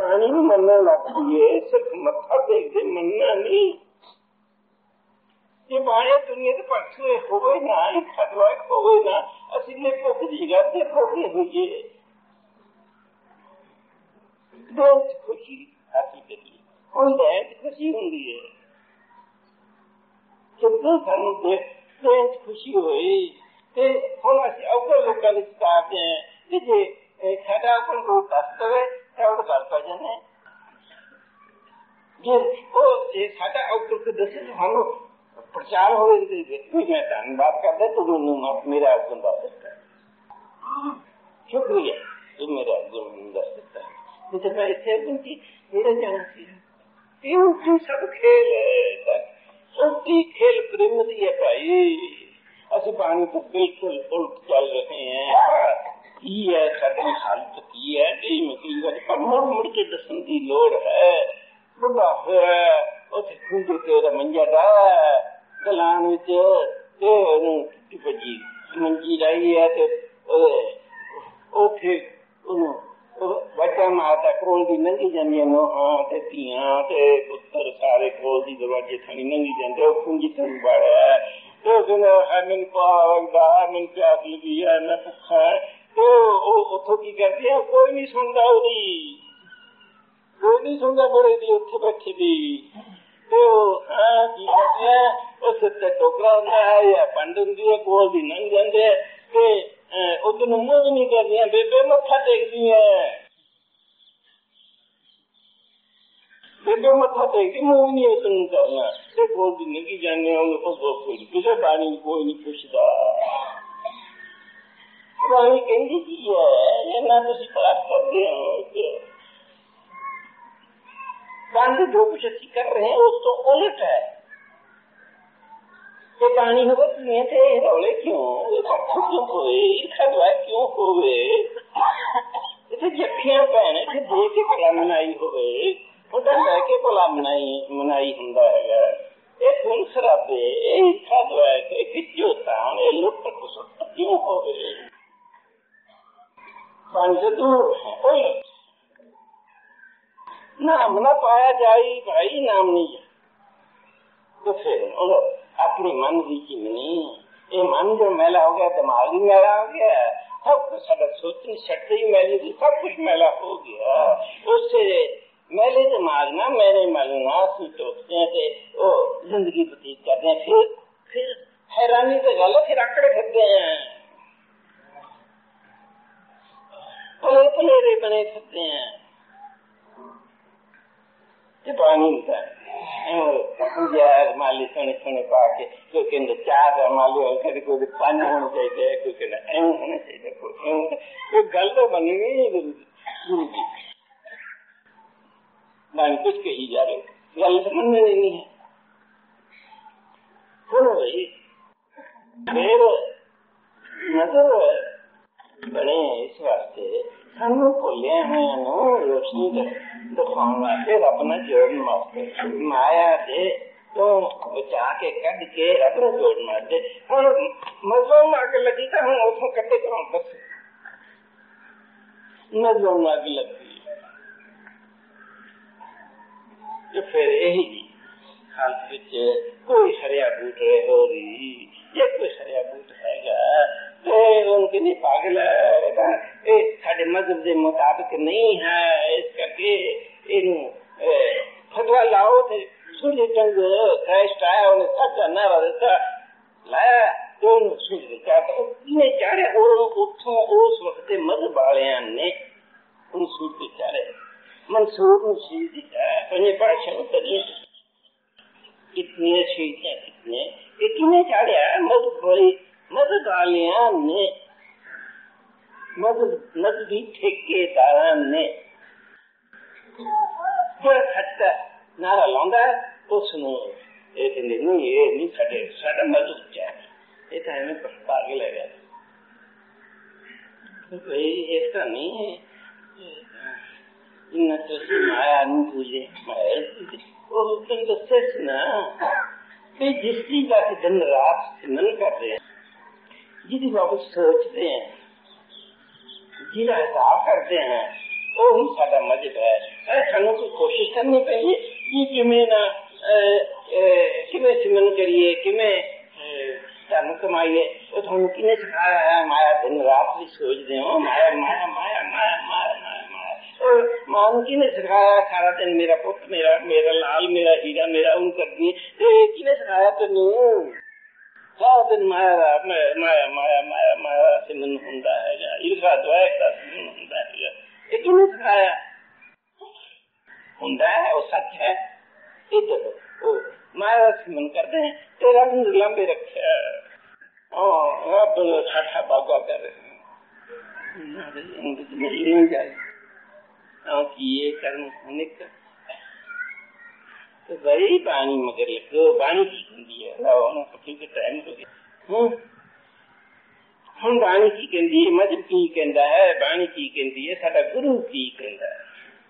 पानी में मरना लगती है, सिर्फ मत्था देख दे मनना नहीं। ये बाहर दुनिया के पक्षी हो गए ना, खतवा हो गए ना, असली ने पोख जीगा ते पोखे हुई बहुत खुशी हासिल करिए और बहुत खुशी होंगी है। कितने सारे बहुत खुशी हुई ते हम ऐसे अवसर लोग का लिखते हैं कि जे खाटा अपन को दस्ते हुए क्या कर पाए ने ये वो ये खाटा अवसर के दस्ते हम प्रचार हो मैं धन्यवाद करते तो मेरा अर्जुन दस सकता है, शुक्रिया तो मेरा अर्जुन दस सकता है। जब मैं इसे उनकी मेरे जाना चाहिए सब खेल उनकी खेल प्रेम है भाई। असि पानी तो बिल्कुल उल्ट चल रहे हैं की है साड़ी हालत की है कई बार पर मुड़ के दसन की लोड़ है। बुढ़ा होया उसे खूंजे तेरा मंजा दा गलान विच टुटी भजी मंजी लाई है ते उथे बच्चा माता कोल दी नंगी जांदियां नोहां ते धीआं ते पुत्तर सारे कोल दी दरवाजे थणी नंगी जांदे खूंजी तन बाड़ा तो कहंदा है मैनूं पावदा मैनूं प्यास लगी है मैं भुखा है तो उथों की करदी है कोई नहीं सुनदा ओदी कोई नहीं सुनदा बड़े दी उत्थे बैठे दी तो हाँ की करदी है उस ते टोकरा हुंदा है या पंड हुंदी है कोल दी नंग जांदे ते उधर मुंह नहीं करदी है बेबे मत्था टेकदी है बेबे मत्था टेकदी मुंह नहीं उधर करना ते कोल दी नंगी जाने कोई किसे बाणी कोई नहीं पुछदा। बाणी कहंदी की है ये ना तुसीं पाठ करदे हो बांध जो कुछ अच्छी कर रहे हैं उस तो उलट है ये पानी हो गए थे रौले क्यों क्यों हुए खदवा क्यों हुए इसे जफ्फियां पहने थे दे के भला मनाई हुए उधर लैके भला मनाई हुंदा है ये खून खराबे ये खदवा के खिचोता ये लुट खुसट क्यों हुए पानी से दूर है नाम न पाया जाए भाई नाम नहीं है तो फिर अपनी मन की नहीं ये मन जो मैला हो गया दिमाग ही मैला हो गया सब कुछ सोचनी शक्ति ही मैली थी सब कुछ मैला हो गया उससे मैले दिमाग ना मैंने मलना टोकते हैं थे वो जिंदगी व्यतीत करते हैं फिर हैरानी से गल फिर अकड़े फिरते हैं पलेरे बने फिरते हैं पानी होता है माली सोने सोने पाके कोई कहते चार माली हो कोई पानी होना चाहिए कोई कहना एवं होना चाहिए कोई गल तो बनी नहीं गुरु जी मैं कुछ कही जा रहे गल समझने नहीं है। सुनो भाई फिर नजर बने इस वास्ते सानू भुलिया हुआ रोशनी दिखाने वास्ते रब ने जोड़न वास्ते माया दे तो बचा के कढ़ के रब ने जोड़न वास्ते हम मजलूम अग लगी तो हम उठों कट्टे करो बस मजलूम अग लगी तो फिर यही हालत विच कोई हरिया बूट रहे हो रही ये कोई हरिया बूट हैगा उनके लिए पागल है साढ़े मजहब के मुताबिक नहीं है इस करके फतवा लाओ थे सूर्य चंद क्राइस्ट आया उन्हें सच्चा नारा देता लाया तो सूर्य चाहे चारे उठों उस वक्त मजहब वाले ने उन सूर्य चारे मंसूर शहीद दिता पंजे भाषा करिए कितने शहीद हैं कितने चाड़िया मजहब वालिया ने मजहबी ठेकेदार ने जो खट्टा नारा लाउंदा उसनू ये कहते नहीं ये नहीं साडा मजहब चाहिए ये तो हमें पागल है भाई ऐसा नहीं है इन तो माया नहीं पूजे माया वो दसे ना जिस चीज का दिन रात सिमरन करते हैं जिसकी बाबत सोचते हैं जिसका हिसाब करते हैं ਉਹੀ ਸਾਡਾ ਮਜ਼ਹਬ ਹੈ। ਸਾਨੂੰ ਕੋਈ ਕੋਸ਼ਿਸ਼ ਕਰਨੀ ਪਈ ਕਿ ਕਿਵੇਂ ਨਾ ਕਿਵੇਂ ਸਿਮਰਨ ਕਰੀਏ, ਕਿਵੇਂ ਧਨ ਕਮਾਈਏ। ਉਹ ਤੁਹਾਨੂੰ ਕਿਹਨੇ ਸਿਖਾਇਆ ਹੈ? ਮਾਇਆ ਦਿਨ ਰਾਤ ਵੀ ਸੋਚਦੇ ਹੋ ਮਾਇਆ ਮਾਇਆ ਮਾਇਆ ਮਾਇਆ ਮਾਇਆ ਮਾਇਆ। ਮਾਂ ਨੂੰ ਕਿਹਨੇ ਸਿਖਾਇਆ? ਸਾਰਾ ਦਿਨ ਮੇਰਾ ਪੁੱਤ, ਮੇਰਾ ਲਾਲ, ਮੇਰਾ ਹੀਰਾ, ਮੇਰਾ ਉਹ ਕਰਦੀ। ਕਿਹਨੇ ਸਿਖਾਇਆ ਤੈਨੂੰ? ਸਾਰਾ ਦਿਨ ਮਾਇਆ ਮਾਇਆ ਮਾਇਆ ਮਾਇਆ ਮਾਇਆ ਸਿਮਰਨ ਹੁੰਦਾ ਹੈਗਾ। ਈਰਖਾ ਦੁਆਇਕ ਦਾ ਸਿਮਰਨ ਹੁੰਦਾ ਹੈਗਾ। ਇਹ ਕਿਹਨੇ ਸਿਖਾਇਆ? ਹੁੰਦਾ ਹੈ, ਉਹ ਸੱਚ ਹੈ। ਇਧਰ ਉਹ ਮਾਇਆ ਸਿਮਰਨ ਕਰਦੇ हैं तेरा लंबे रखे रब साठा बाबा कर ये कर्म तो बड़ी बाणी मगर लगो बाणी की कहती है टाइम हो गया। हम बाणी की कहती है, मजहब की कहता है, बाणी की कहती है, साडा गुरु की कहता है।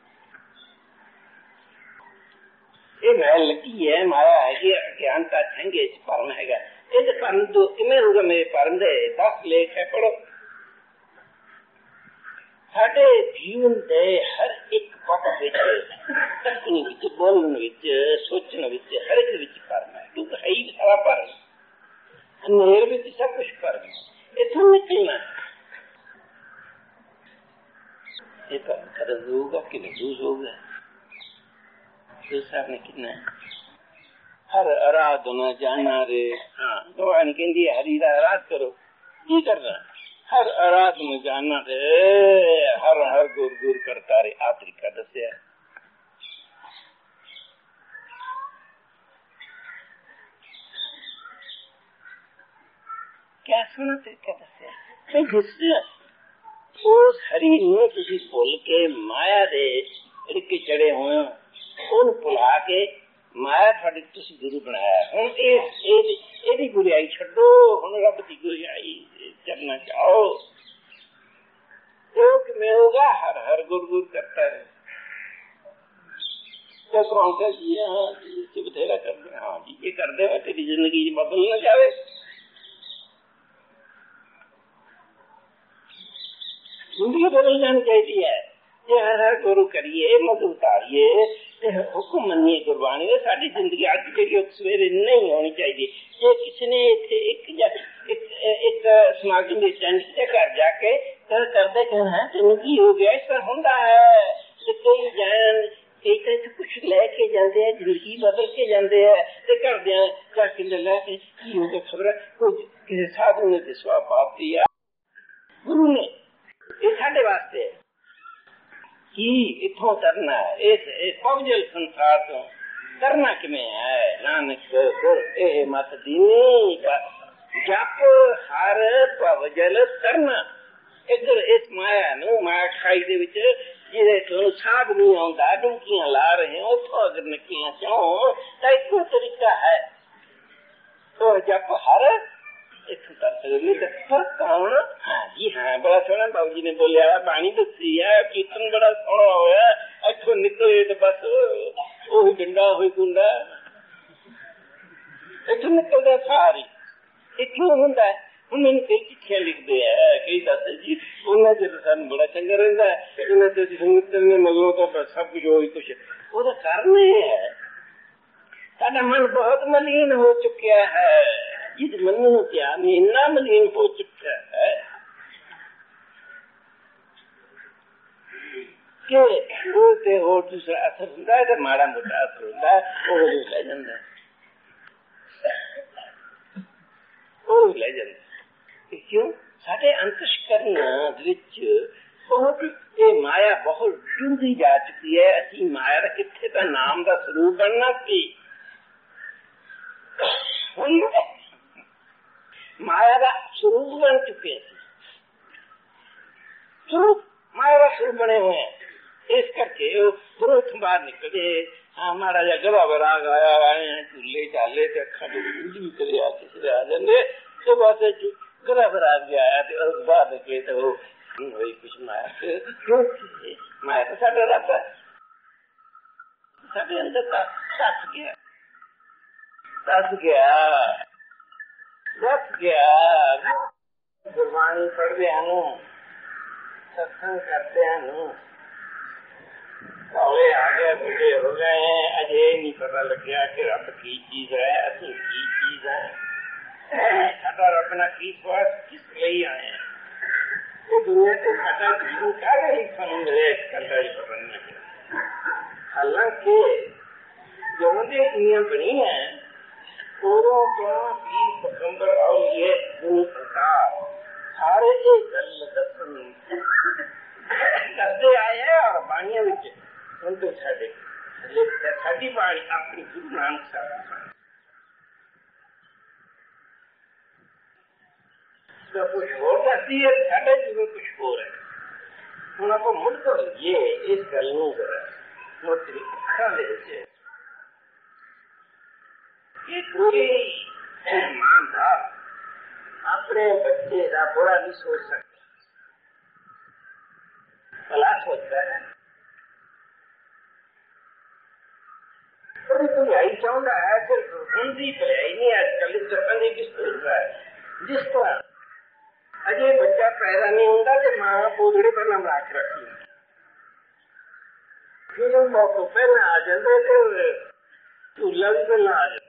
ये मैल लगी है, माया है, ये अज्ञानता छंगे परम हैगा। ये परम तो किमें होगा? मेरे परम दे 10 लेख है, पढ़ो। साडे जीवन दे हर एक पक विच, तकनी विच, बोलण विच, सोचण विच, हर एक विच परम है। क्योंकि है ही सारा परम। अंधेर विच सब कुछ परम है। इथों निकलना ये परम कदम होगा कि महसूस होगा। दूसरा ने कितना हर आराधना जाना रे। हाँ, भगवान कहती है हरि आराध करो। की करना? हर आराधना जाना रे, हर हर गुर गुर करता रे। आखिरी का दस्या क्या सुना? तरीका दस्या जिससे उस हरि ने किसी भुल के माया दे इड़के चढ़े हुए ਉਹਨੂੰ ਭੁਲਾ ਕੇ ਮਾਇਆ ਤੁਹਾਡੇ ਤੁਸੀਂ ਗੁਰੂ ਬਣਾਇਆ। ਹੁਣ ਇਹਦੀ ਗੁਰਿਆਈ ਛੱਡੋ, ਹੁਣ ਰੱਬ ਦੀ ਗੁਰਿਆਈ ਚੱਲਣਾ ਚਾਹੋ। ਉਹ ਕਿਵੇਂ ਹੋਗਾ? ਹਰ ਹਰ ਗੁਰ ਗੁਰ ਕਰਤਾ ਹੈ। तो कौन सा जी? हाँ जी, बथेरा करते। हाँ जी, ये कर दे तेरी जिंदगी बदल न जावे। जिंदगी बदल जानी चाहिए है। ये हर हर गुरु करिए, मत उतारिए, हुक्म मनिए गुरबाणी। साड़ी जिंदगी अज जी सवेरे नहीं होनी चाहिए। जे किसी ने एक समागम के टेंट के घर जाके करते कहना तेन की हो गया, इस तरह होंदा है। कई जान कई कुछ लेके जाते हैं, जिंदगी बदल के जाते हैं। घर जाके लैके की हो गया खबर कोई किसी साधु ने दसवा पाप दिया गुरु ने। ये साढ़े वास्ते है कि इथों तरना है। इस पवजल संसार तो तरना किमें है? नानक गुर ए मत दीनी जप हर पवजल तरना। इधर इस माया नू माया खाई दे विच जिहदे तुहानू साध नहीं आउंदा, डुंकियां ला रहे हो, उथों अगर निकलना चाहो तां इको तरीका है। तो जप हर इथों तर सकदे। पर कौन? हाँ जी हाँ, बड़ा सोहना बाबू जी ने बोलिया, बाणी दसी है, कीर्तन बड़ा सोहना होया, इथों निकले तो बस ओही डंडा होई गुंडा इथों निकलदा सारी। क्यों होंदा है? ਹੁਣ ਮੈਨੂੰ ਕਈ ਚਿੱਠੀਆਂ ਲਿਖਦੇ ਆ, ਕਈ ਦੱਸਦੇ ਜੀ ਉਹਨਾਂ ਚ ਸਾਨੂੰ ਬੜਾ ਚੰਗਾ ਰਹਿੰਦਾ ਹੈ, ਇਹਨਾਂ ਤੇ ਸੰਗਤ ਨੇ ਮਗਰੋਂ ਤਾਂ ਸਭ ਕੁਝ ਉਹੀ ਕੁਛ। ਉਹਦਾ ਕਾਰਨ ਇਹ ਹੈ ਸਾਡਾ ਮਨ ਬਹੁਤ ਮਲੀਨ ਹੋ ਚੁੱਕਿਆ ਹੈ। ਜਿਸ ਮਨ ਨੂੰ ਧਿਆਨ ਇੰਨਾ ਮਲੀਨ ਹੋ ਚੁੱਕਿਆ ਹੈ ਕਿ ਉਹ ਤੇ ਹੋਰ ਦੂਸਰਾ ਅਸਰ ਹੁੰਦਾ ਹੈ, ਮਾੜਾ ਮੋਟਾ ਅਸਰ ਹੁੰਦਾ ਹੈ, ਉਹ ਲੈ ਜਾਂਦਾ, ਉਹ ਲੈ ਜਾਂਦਾ। क्यों? साढ़े अंतस्करण बहुत ये माया बहुत डूंघी जा चुकी है। असी माया का किथे का नाम का स्वरूप बनना सी, माया का स्वरूप बन चुके हैं। स्वरूप माया का स्वरूप बने हुए हैं। इस करके घरों बाहर निकले, हाँ माड़ा जा गला बराग आया आए हैं, झूले चाले अखा भी करे किसी आ जाते तो बस गला बराग गया तो बाद के तो वही कुछ माया क्यों माया तो साढ़े रहता है, साढ़े अंदर दस गया गुरबाणी पढ़ते हैं, सत्संग करते हैं, बूढ़े हो गए हैं, अजय नहीं पता लग गया कि रब की चीज है, असली की चीज है। साडा रब ना की स्वाद किस लिए आए हैं, ये दुनिया से साडा जीवन काहे लिए ਸਾਨੂੰ मिले इस गल का पता नहीं लगे। हालांकि जो दुनिया बनी है उदों तो पीर पैगंबर और ये गुरु प्रकाश सारे ये गल दसन करते आए हैं और बाणिया विच ਹੁਣ तो साड़ी बाणी अपनी गुरु नानक साहब तो कुछ होर दसती है, साढ़े जीवन कुछ होर है। ਹੁਣ ਆਪਾਂ ਮੁੜ ਤੋਂ ये इस गल ਨੂੰ जरा मोटी अखा दे ये कोई मां बाप अपने बच्चे का बुरा नहीं सोच सकता, भला सोचता है। भलाई चाहता है, सिर्फ हिंदी भलाई नहीं आजकल इस तरह की सोच रहा है। जिस तरह अजय बच्चा पैदा नहीं होता तो मां पोजड़े पर हम रख रखी, फिर मौके पहले आ जाते थे, झूला भी पहले आ जाता।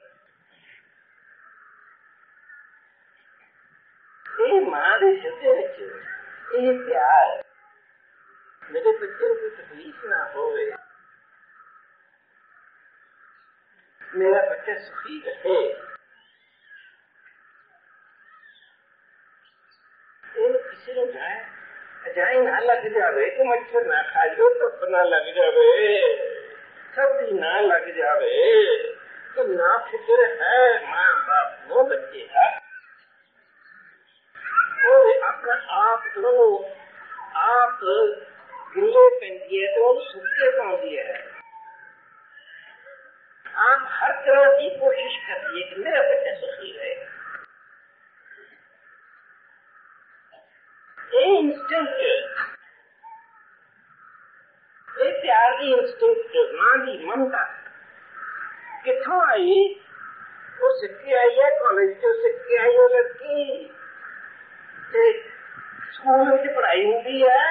ये मां के हिरदे विच ये प्यार मेरे बच्चे को तकलीफ ना होवे, मेरा बच्चा सुखी रहे, किसी ने जाए ना लग जावे, तो मच्छर ना खा जाए, धुप ना लग जावे, सर्दी ना लग जावे, तो ना फिक्र है मां बाप वो बच्चे का। अपना आप गिले पैंती है तो सुखे पाती है। आप हर तरह की कोशिश करती है कि मेरा बच्चा सुखी रहे। ये इंस्टिंक्ट, ये प्यार की इंस्टिंक्ट, मां की ममता किथों आई? वो सिक्के आई है कॉलेज से, सिक्के आई है लड़की, स्कूल में पढ़ाई होती है।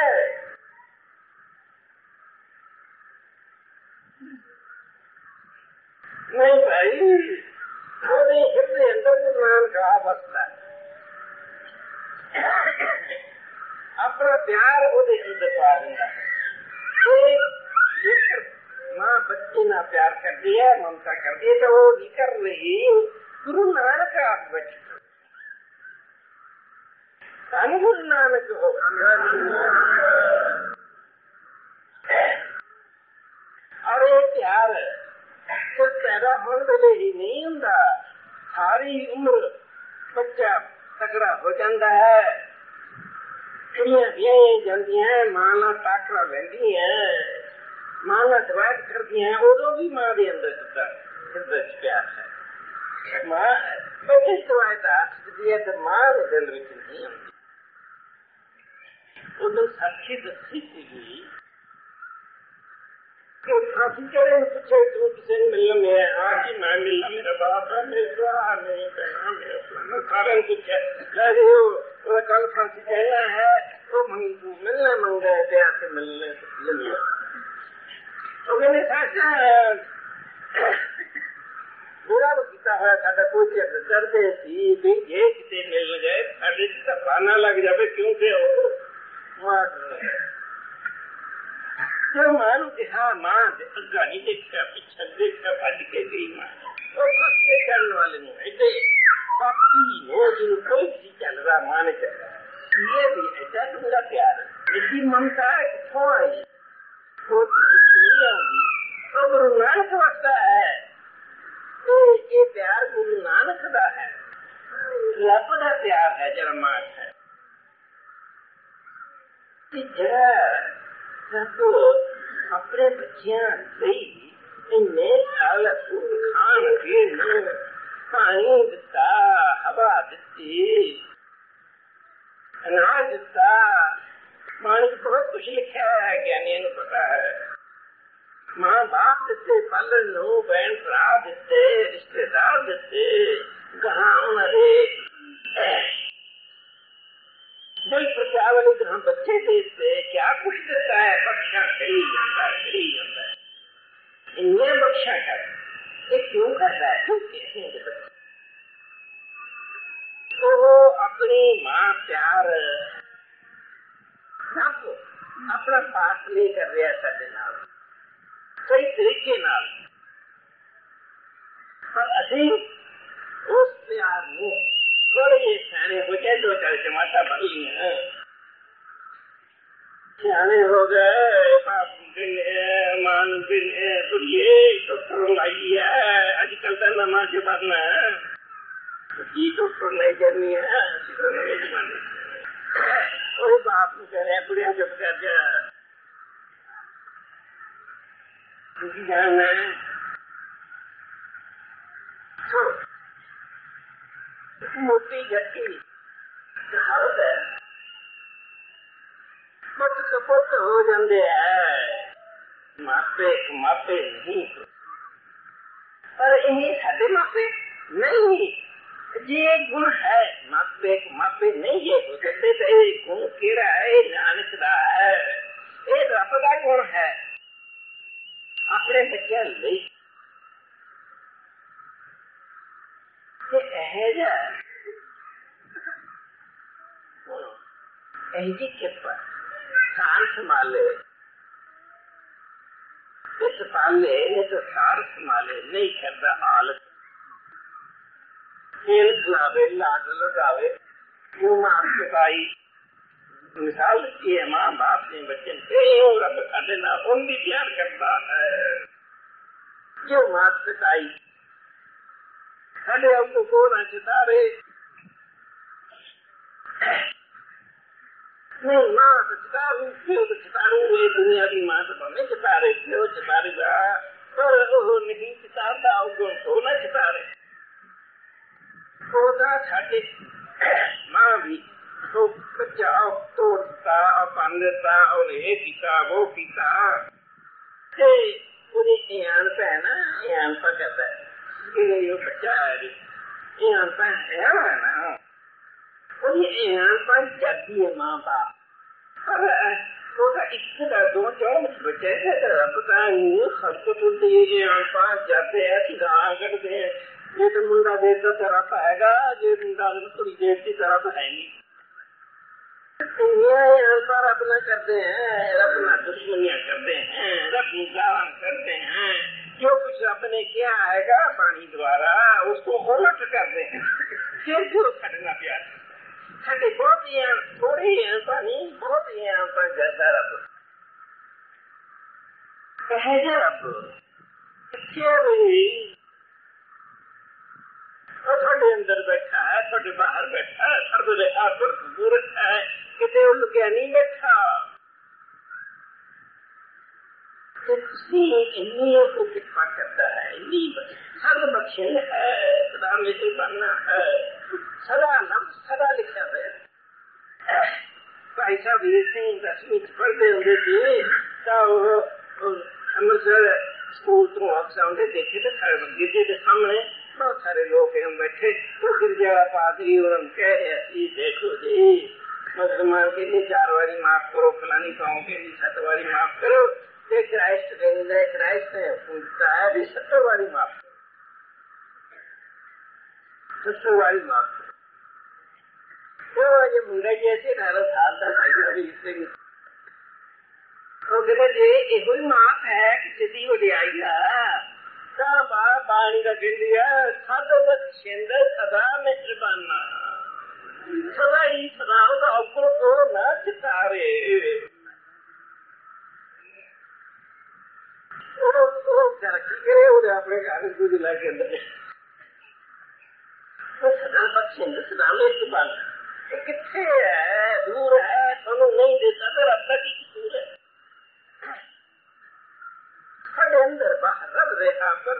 नहीं भाई, वो हृदय अंदर गुरु का बसता है, अपना प्यार वो अंदर पा देता है। जेकर मां बच्चे ना प्यार करती है, ममता करती है, तो वो नहीं कर रही गुरु नानक आप बच्चे गुरु नानक हो। और ये प्यार सिर्फ पैदा होने वाले ही नहीं होता, सारी उम्र बच्चा तगड़ा हो जाता है। कुड़ियां ब्याही जाती हैं, मां ना टाकरा लेंदी है, मां ना दवाई करती हैं, उदों भी मां के अंदर हृदय प्यार है। मां बच्चे दवाई हाथ दी है तो मां के दिल में नहीं आती। उदों साखी दसी थी फांसी चढ़े पूछे तू किसी ने मिलना, मैं आज ही मैं मिलना, मेरा बाप है, मेरा मेरी बहना, मेरा फलाना, सारे पूछे कल फांसी चढ़ना है तो मिलना मंगा है, प्यार से मिलने मिलना। तो मैंने सोचा बुरा तो किया हुआ साडा कोई डरते सी भी ये किसी मिल जाए साडे पाना लग जाए, क्योंकि मां हाँ मां अग्गा नहीं देखा, पिछा देखा, भज के गई मां। फसते चलने वाले ऐसे पापी हो जिन कोई भी चल रहा, मां ने चल रहा, ये भी ऐसा दूंगा प्यार। यदि ममता कितों आई नहीं आऊंगी तो गुरु नानक वस्ता है। ये प्यार गुरु नानक का है, रब का प्यार है, जरा मां है जरा रब अपने बच्चियां ਲਈ इन्ने साल खान पीन पानी दिता, हवा दी, अनाज दिता, मानी बहुत कुछ लिखा है, ज्ञानियों को पता है। मां बाप दिते, पालन नो बहन भरा दिते, रिश्तेदार दिते, गांव दिल प्रचार वाले जहाँ बच्चे देते, क्या कुछ देता है, बख्शा खड़ी जाता है, खड़ी जाता है। अपना पास नहीं कर रहा साडे नाल सही तरीके नाल, पर असीं उस प्यार नूं थोड़े ਜਿਹੇ सियाणे हो गए, 2-4 जमाता पढ़ लिया, सियाणे हो गए, बाप बिन मान बिन दुनिये डॉक्टर लाई है अजकल का नमा जमाना है, डॉक्टर लाई जानी है जमाने और बाप नूं कह रहे बुढ़िया चुप कर जा जाना मोटी गट्टी कहावत है, पुत कपुत हो जाते है मापे मापे नहीं, पर ये साडे मापे नहीं, ये गुण है मापे मापे नहीं ये हो सकते, तो ये गुण केड़ा है नानक दा है, ये रब दा गुण है अपने बच्चे लई ऐसी कृपा सार संभाले पाले नहीं तो सार संभाले नहीं करता आलस खेल खिलावे लाड लगावे क्यों मार चुकाई मिसाल दी है माँ बाप ने बच्चे रब साढ़े ना उनकी प्यार करता है जो मार चुकाई साढ़े हमको को ना चितारे नहीं माँ तो चितारू क्यों तो चितारू ये दुनिया की माँ तो नहीं चितारे क्यों चितारेगा पर वो नहीं चितारता तो ना चितारे होता छाटे माँ भी तो बच्चा तोड़ता और पांडता और ये पीता वो पीता मुझे यान पे है ना यान पर कहता है ये बच्चा है यान पर है ना और ये यान पर जाती है माँ बाप पर होगा इससे दो जो बच्चे है पता नहीं खर्च तो दिए यान पर जाते हैं सीधा करते हैं ये तो मुंडा देर तो तरफ आएगा ये मुंडा थोड़ी देर की तरफ है नहीं पर अपना करते हैं अपना दुश्मनियां करते हैं अपनी गालन करते हैं जो कुछ अपने किया आएगा पानी द्वारा उसको उलट करते हैं फिर क्यों छटना प्यार छठे बहुत ही थोड़ी है पानी बहुत ही पर जैसा रब कहे रब थोड़े अंदर बैठा है थोड़े बाहर बैठा है थोड़े आकर दूर है कितने लुकिया नहीं बैठा कृपा करता है सर्व बख्शिल है सदा में बनना है सदा लफ्ज सदा लिखा है भाई साहब वीर सिंह 10वीं पढ़ते होंगे थे तो अमृतसर स्कूल तो वापस आते देखे तो गिरजे के सामने बहुत सारे लोग हम बैठे तो गिरजे वाला पादरी उन्होंने कह रहे देखो जी मुसलमान के लिए 4 बारी माफ करो फलानी गाँव के लिए 7 बारी माफ करो क्राइस्ट ने पूछता है भी 70 बारी माफ करो 70 बारी माफ करो तो ये मुंडा जैसे 18 साल तक तो कहते यो ही माफ है कि सीधी वडियाई पानी का गिंदिया सद बख्शिंद सदा मेहरबाना सदा ही सदा तो अवकुल को न चितारे तरक्की करे उन्हें अपने कागज को दिला के अंदर तो सदा बख्शिंद सदा मेहरबाना कितने है दूर है थोड़ा नहीं देता तो रब तक ही दूर है साढ़े अंदर बाहर रब रेखा पर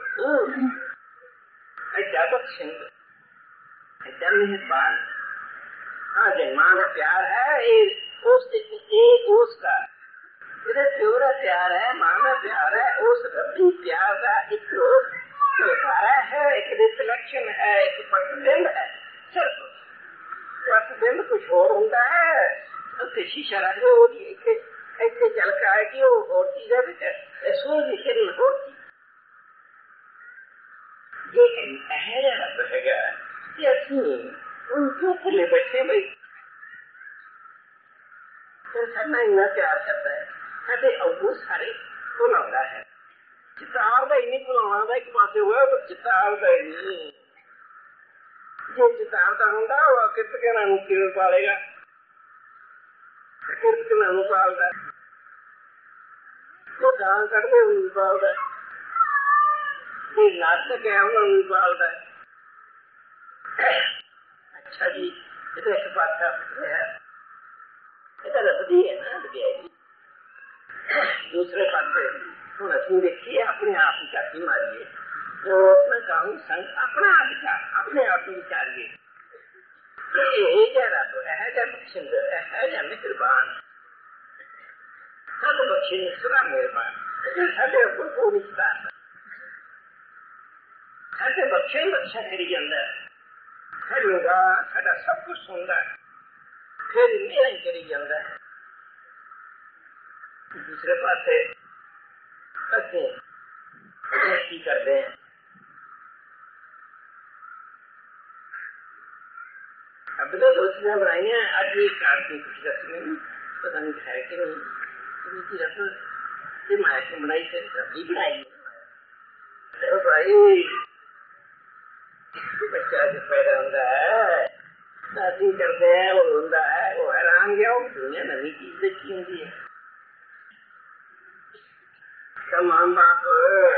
ऐसा बख्शिंद ऐसा मेहरबान हाँ जी माँ का प्यार है उसका प्योरा प्यार है माँ का प्यार है उस रबी प्यार का एक है एक रिफ्लेक्शन है एक प्रतिबिंब है सिर्फ प्रतिबिंब कुछ और होता है तो शीशा रख दो ऐसे झलका है कि वो होती है सूर्य किरण होती ये रहेगा उनको खुले बैठे भाई फिर करना इतना प्यार करता है ਸਾਡੇ ਅਵਗੁਣ ਸਾਰੇ ਭੁਲਾਉਂਦਾ ਹੈ। ਚਿਤਾਰ ਦਾ ਹੀ ਨਹੀਂ ਭੁਲਾਉਣਾ ਦਾ ਇੱਕ ਪਾਸੇ ਹੋਇਆ, ਪਰ ਚਿਤਾਰ ਦਾ ਹੀ ਨਹੀਂ। ਜੇ ਚਿਤਾਰ ਦਾ ਹੁੰਦਾ ਉਹ ਕਿਰਤਕਾਂ ਨੂੰ ਕਿਵੇਂ ਪਾਲੇਗਾ? ਕਿਰਤਕਾਂ ਨੂੰ ਪਾਲਦਾ, ਉਹ ਗਾਂ ਕੱਢਦੇ ਹੋਏ ਵੀ ਪਾਲਦਾ, ਇਹ ਨਾਟਕ ਹੈ ਉਹਨਾਂ ਨੂੰ ਵੀ ਪਾਲਦਾ। ਅੱਛਾ ਜੀ, ਇਹ ਤਾਂ ਇੱਕ ਪਾਸਾ ਹੈ, ਇਹ ਤਾਂ ਰੱਬਦੀ ਹੈ ਨਾ ਵਿਦਿਆਈ। ਦੂਸਰੇ ਪਾਸੇ ਹੁਣ ਅਸੀਂ ਦੇਖੀਏ ਆਪਣੇ ਆਪ ਹੀ ਝਾਤੀ ਮਾਰੀਏ, ਮੈਂ ਕਹੂੰ ਸੰਗ ਆਪਣਾ ਵਿਚਾਰ ਆਪਣੇ ਆਪ ਨੂੰ ਵਿਚਾਰੀਏ। ਇਹ ਜਿਹਾ ਰੱਬ, ਇਹ ਜਿਹਾ ਬਖਸ਼ਿੰਦ, ਇਹ ਜਿਹਾ ਮਿਹਰਬਾਨ, ਸਾਨੂੰ ਬਖਸ਼ੇ ਸਦਾ ਮਿਹਰਬਾਨ, ਸਾਡੇ ਉੱਪਰ ਕੋਈ ਨਹੀਂ ਸਤਾਰਦਾ, ਸਾਡੇ ਬਖਸ਼ੇ ਹੀ ਬਖਸ਼ਾ ਕਰੀ ਜਾਂਦਾ, ਸਾਡਾ ਸਭ ਕੁਛ ਸੁਣਦਾ, ਫਿਰ ਮੇਰਾ ਹੀ ਕਰੀ ਜਾਂਦਾ। ਦੂਸਰੇ ਪਾਸੇ ਅਸੀਂ ਕੀ ਕਰਦੇ ਹਾਂ? अब तो दो चीजें बनाई हैं। आज ये कार की कुछ रस्म में पता नहीं है कि नहीं, रस्म माया की बनाई से सब्जी बनाई है भाई। बच्चा जब पैदा होता है शादी करते हैं, वो रोंदा है, वो हैरान गया, वो दुनिया नवी चीज देखी होती है। तमाम बाप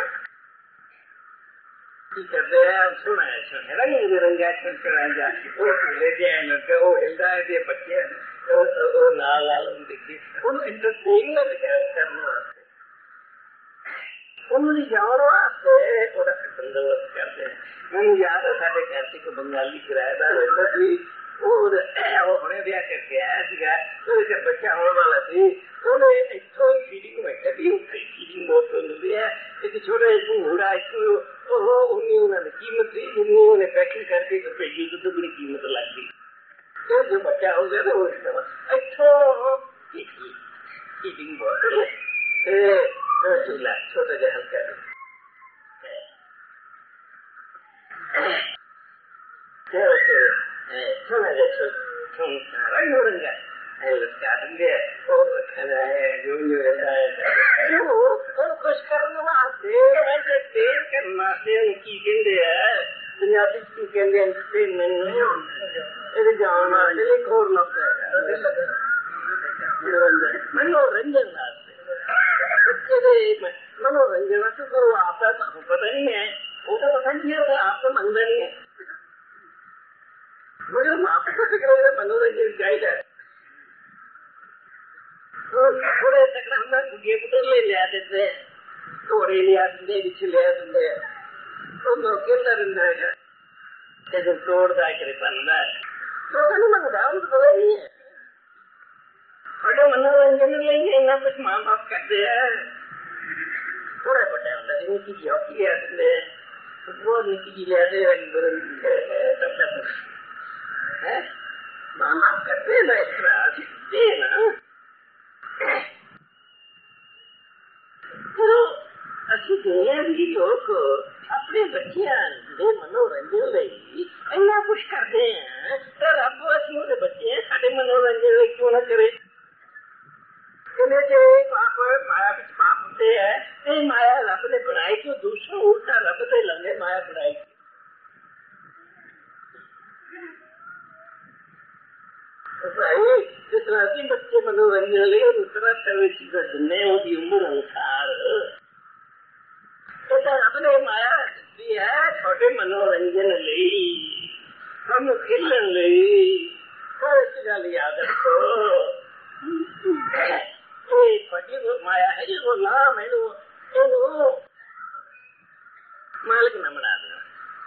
करते हैं, सुना है रंग बिरंगा चढ़ा, वो लेके आए, वो हिलता है बच्चे नाल नाल देखिए इंटरटेनमेंट करने वास्ते, उन्होंने जान वास्ते बंदोबस्त करते हैं। मैंने याद है साढ़े घर से बंगाली किराएदार रहता थी, वो हुणे ब्याह करके आया सीगा, तो बच्चा होने वाला थी, उन्हें इतों फीडिंग में कभी फीडिंग बहुत मिलती है, एक छोटा घोड़ा उन्होंने कीमत थी, जिन्हें उन्हें पैकिंग करके तो भेजी तो दुगनी कीमत लगती। तो जो बच्चा हो गया था वो इतों फीडिंग बोतल चूल्हा छोटा जहा हल्का सोना जैसे रंग रंगा देंगे और खाना है जो रहता है वो खुश करने वास्ते वैसे तेल करना से उनकी कहते हैं पंजाबी की कहते एंटरटेनमेंट जान वास्ते एक और लफ्ज है मनोरंजन वास्ते। मनोरंजन वास्ते तो आपका पता नहीं है, वो तो पता नहीं है, आपका मंगता नहीं है, मगर आपको तो मनोरंजन चाहिए। थोड़े तक हम गुड़िया पुत्र ले लिया देते, घोड़े लिया देंगे, बिछ लिया देंगे, तो खेलता रहता है, जैसे तोड़ता करे बनता है, तो नहीं मंगता, उनको पता नहीं है। थोड़े मनोरंजन लेंगे, इतना कुछ माँ बाप करते हैं, थोड़ा बड़ा होता है, निकी जी हॉकी लिया देंगे, फुटबॉल निकी जी लिया दे, रंग बिरंगी है, माँ बाप करते हैं ना, इस तरह सीखते हैं ना। चलो असि दुनिया भी लोग अपने बच्चों के मनोरंजन ਲਈ ਇੰਨਾ ਕੁਛ ਕਰਦੇ हैं, तो रब असि ਉਹਦੇ ਬੱਚੇ ਸਾਡੇ मनोरंजन ਲਈ क्यों ना करे? कहने जो पाप माया ਵਿੱਚ पाप होते हैं, ये माया रब ने बनाई, क्यों दूसरों उल्टा रब से लगे माया बनाई। जिस तरह के बच्चे मनोरंजन ले उस तरह चीजें जिन्हें उनकी उम्र अनुसार अपने माया दी है, छोटे मनोरंजन ले हम खेलन ले गल याद रखो, माया है जो नाम है मालिक न बना देना,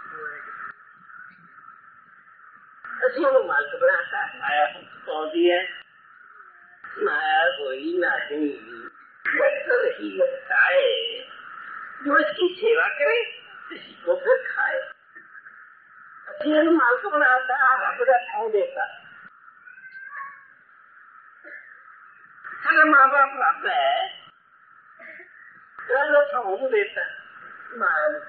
असि मालिक बनाता, माया पहुंची है, माया कोई नाचनी रही खाए, जो इसकी सेवा करे किसी को फिर खाए। असि मालिक बनाता, रब का ठाव देता, सारे माँ बाप रब है, रब ठाव देता माया ने,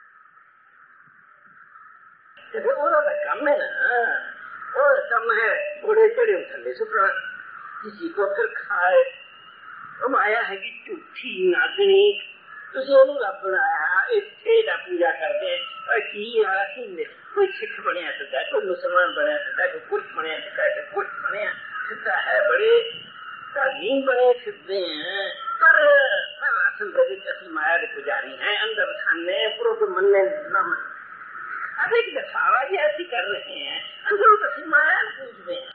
कम है ना, और कम है घोड़े चढ़े थले सुपड़ा, किसी को फिर खाए, माया है कि झूठी नागनी तुझे ਉਹਨੂੰ ਰੱਬ ਬਣਾਇਆ ਇੱਥੇ ਦਾ ਪੂਜਾ ਕਰਦੇ ਕੀ ਆ ਕਿ ਕੋਈ ਸਿੱਖ ਬਣਿਆ ਸਿੱਧਾ ਕੋਈ ਮੁਸਲਮਾਨ ਬਣਿਆ ਸਿੱਧਾ ਕੋਈ ਕੁਝ ਬਣਿਆ ਸਿੱਧਾ ਕੋਈ ਕੁਝ ਬਣਿਆ ਸਿੱਧਾ ਹੈ ਬੜੇ ਧਰਮੀ ਬਣੇ ਸਿੱਧੇ ਹੈ ਪਰ ਅਸਲ ਦੇ ਵਿੱਚ ਅਸੀਂ ਮਾਇਆ ਦੇ ਪੁਜਾਰੀ ਹੈ ਅੰਦਰ ਖਾਨੇ ਪੂਰਾ ਕੋਈ ਮੰਨੇ ਨਾ अब एक दिखावा भी ऐसी कर रहे हैं अंदर तो माया पूछते हैं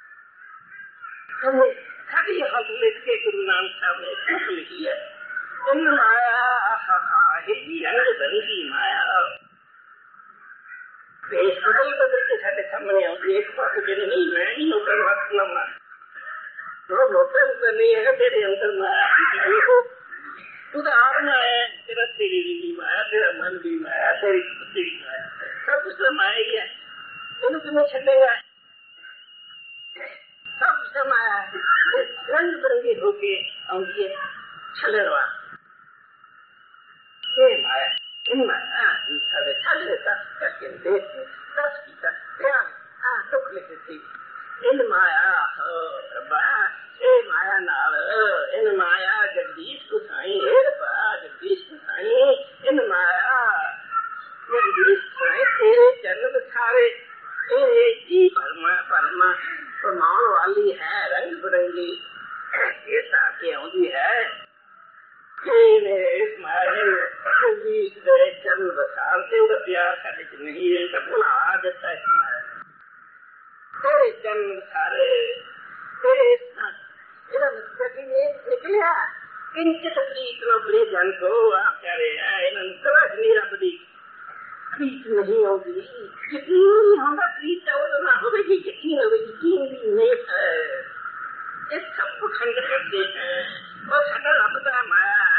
हमने कभी हाथ लिख के गुरु नानक साहब ने कुछ लिखी है इन माया रंग बरंगी माया पेश बदल के साथ सामने आऊंगी एक पास मेरे नहीं मैं ही नौकर वक्त लगा तो नौकर नहीं है तेरे अंदर माया देखो तू तो आप ना है तेरा शरीर भी माया तेरा मन भी माया तेरी बुद्धि भी माया सब कुछ माया ही है तुम तुम्हें छेड़ेगा सब कुछ माया रंग बिरंगी होके आऊंगी छलरवा माया साढ़े छल दस करके देख 10 की प्यार दुख लेते थी इन माया हो रब्बा ए माया नाल इन माया जगदीश को साई हे रब्बा जगदीश को साई इन माया जगदीश साई तेरे जन्म सारे जी परमा प्रमाण वाली है रंग बिरंगी ये साके आउंदी है इस माया जगदीश दे जन्म बसार ते उदा प्यार साडे च नहीं है तो भुला देता है इस माया तेरे जन्म सारे तेरे इधर निकलिया किंचित प्रीत न बड़े जन को आप कह रहे हैं तरह नीरा बड़ी प्रीत नहीं होगी यकीन होगा प्रीत तो ना होगी यकीन भी नहीं है इस सब को खंड करते हैं और साडा रब दा माया